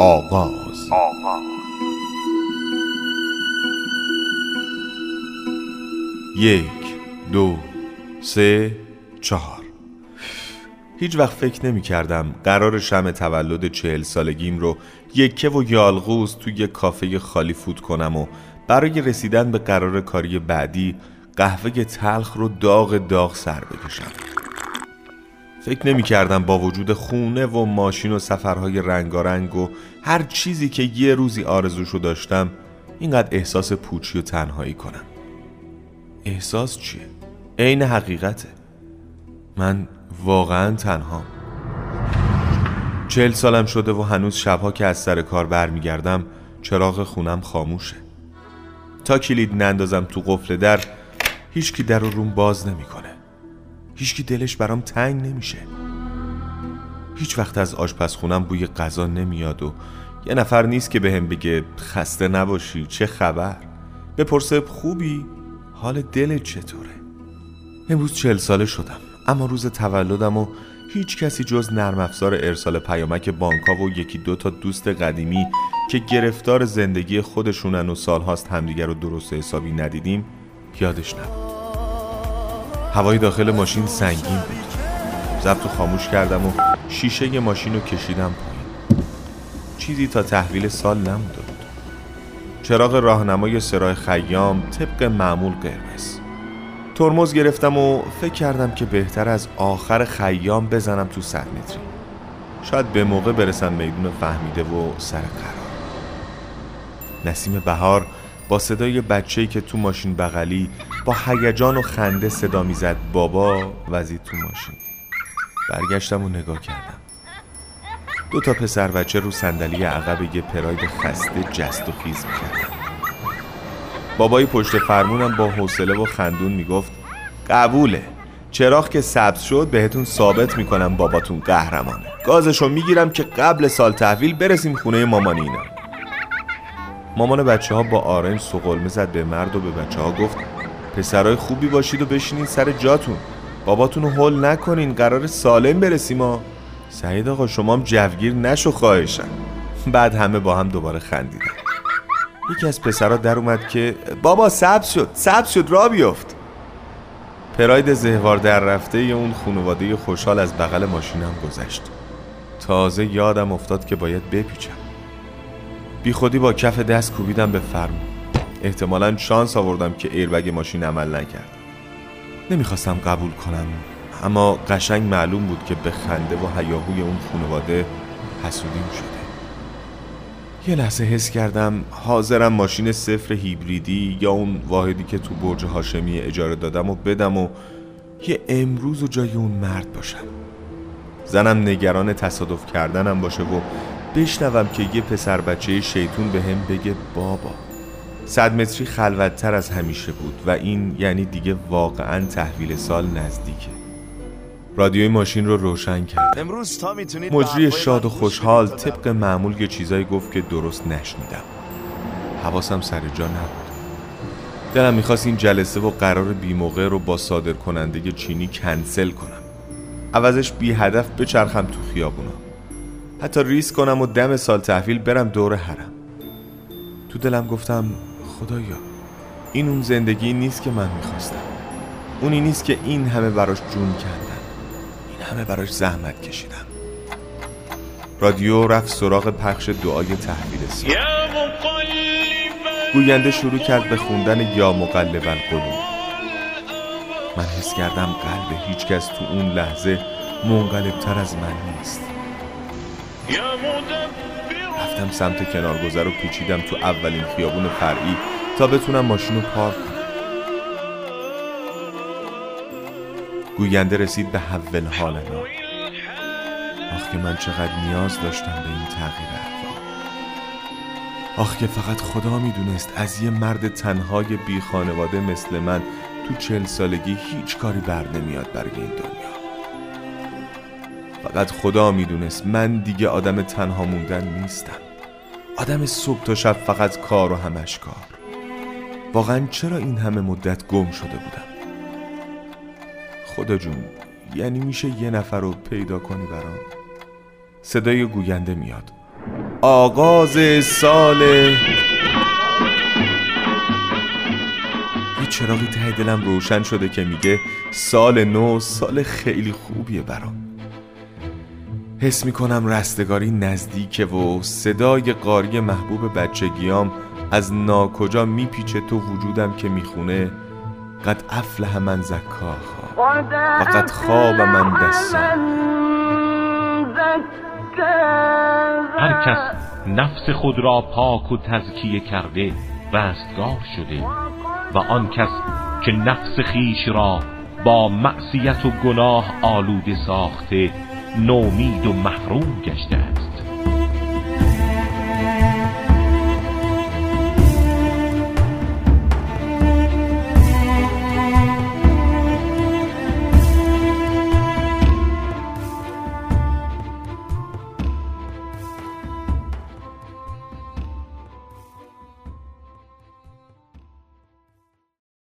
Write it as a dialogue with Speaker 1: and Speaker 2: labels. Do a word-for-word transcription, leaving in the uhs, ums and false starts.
Speaker 1: آغاز. آغاز یک، دو، سه، چهار. هیچ وقت فکر نمی کردم قرار شم تولد چهل سالگیم رو یکه و یالغوز توی یک کافه خالی فوت کنم و برای رسیدن به قرار کاری بعدی قهوه تلخ رو داغ داغ سر بکشم. فکر نمی کردم با وجود خونه و ماشین و سفرهای رنگارنگ و هر چیزی که یه روزی آرزوشو داشتم اینقدر احساس پوچی و تنهایی کنم. احساس چیه؟ عین حقیقته. من واقعا تنهام. چهل سالم شده و هنوز شبها که از سر کار برمیگردم چراغ خونم خاموشه. تا کلید نندازم تو قفل در هیچکی در رو روم باز نمیکنه. هیچکی دلش برام تنگ نمیشه. هیچ وقت از آشپزخونم بوی غذا نمیاد و یه نفر نیست که بهم بگه خسته نباشی، چه خبر، بپرسه خوبی، حال دلت چطوره. امروز چهل ساله شدم، اما روز تولدم و هیچ کسی جز نرم افزار ارسال پیامک بانک‌ها و یکی دو تا دوست قدیمی که گرفتار زندگی خودشونن و سالهاست همدیگر رو درست حسابی ندیدیم یادش نبود. هوای داخل ماشین سنگین بود. ضبط رو خاموش کردم و شیشه ماشین رو کشیدم پایین. چیزی تا تحویل سال نمونده بود. چراغ راهنمای سراح خیام طبق معمول قرمز. ترمز گرفتم و فکر کردم که بهتر از آخر خیام بزنم تو صد متری. شاید به موقع برسم میدون فهمیده و سر قرار. نسیم بهار با صدای بچه‌ای که تو ماشین بغلی با هیجان و خنده صدا میزد بابا وزید تو ماشین. برگشتم و نگاه کردم. دو تا پسر بچه رو صندلی عقب یه پراید خسته جست و خیز میکردن. بابای پشت فرمونم با حوصله و خندون میگفت قبوله، چراغ که سبز شد بهتون ثابت میکنم باباتون قهرمانه. گازشو میگیرم که قبل سال تحویل برسیم خونه مامانی اینا. مامان بچه ها با آرنج سقلمه زد به مرد و به بچه ها گفت پسرای خوبی باشید و بشینین سر جاتون، باباتون رو هول نکنین، قرار سالم برسیم ها. سعید آقا شما هم جوگیر نشو خواهشم. بعد همه با هم دوباره خندیدن. یکی از پسرها در اومد که بابا سبز شد سبز شد راه بیفت. پراید زهوار در رفته ی اون خانواده خوشحال از بغل ماشینم گذشت. تازه یادم افتاد که باید بپیچم. بی خودی با کف دست کوبیدم به فرمون. احتمالاً شانس آوردم که ایربگ ماشین عمل نکرد. نمیخواستم قبول کنم، اما قشنگ معلوم بود که به خنده و هیاهوی اون خانواده حسودیم شده. یه لحظه حس کردم حاضرم ماشین صفر هیبریدی یا اون واحدی که تو برج هاشمی اجاره دادم و بدم و یه امروز و جای اون مرد باشم. زنم نگران تصادف کردنم باشه و بشنوم که یه پسر بچه شیطون به هم بگه بابا. صد متری خلوت‌تر از همیشه بود و این یعنی دیگه واقعاً تحویل سال نزدیکه. رادیوی ماشین رو روشن کرد.
Speaker 2: امروز تا میتونید
Speaker 1: مجری شاد و خوشحال طبق معمول یه چیزایی گفت که درست نشنیدم. حواسم سر جا نبود. دلم میخواست این جلسه و قرار بی موقع رو با صادر کننده چینی کنسل کنم. عوضش بی هدف بچرخم تو خیابونا. حتی ریسک کنم و دم سال تحویل برم دور حرم. تو دلم گفتم خدایا این اون زندگی نیست که من میخواستم. اونی نیست که این همه براش جون کندم، این همه براش زحمت کشیدم. رادیو رفت سراغ پخش دعای تحویل سال. گوینده شروع کرد به خوندن یا مقلب القلوب. من حس کردم قلب هیچ کس تو اون لحظه منقلب‌تر از من نیست. رفتم سمت کنارگذر و پیچیدم تو اولین خیابون فرعی تا بتونم ماشین رو پارک کنم. گوینده رسید به حول حالنا. آخ که من چقدر نیاز داشتم به این تغییر احوال. آخ که فقط خدا میدونست از یه مرد تنهای بی خانواده مثل من تو چهل سالگی هیچ کاری بر نمیاد برای این دنیا. فقط خدا میدونست من دیگه آدم تنها موندن نیستم. آدم صبح تا شب فقط کار و همش کار. واقعا چرا این همه مدت گم شده بودم؟ خدا جون، یعنی میشه یه نفر رو پیدا کنی برام؟ صدای گوینده میاد. آغاز سال. یه چراغی ته دلم روشن شده که میگه سال نو سال خیلی خوبیه برام. حس میکنم رستگاری نزدیکه و صدای قاری محبوب بچگیام از ناکجا میپیچه تو وجودم که میخونه قد افلح من زکاها و قد خواب من دساها.
Speaker 2: هر کس نفس خود را پاک و تزکیه کرده رستگار شده و آن کس که نفس خیش را با معصیت و گناه آلوده ساخته نومید و محروم گشته است.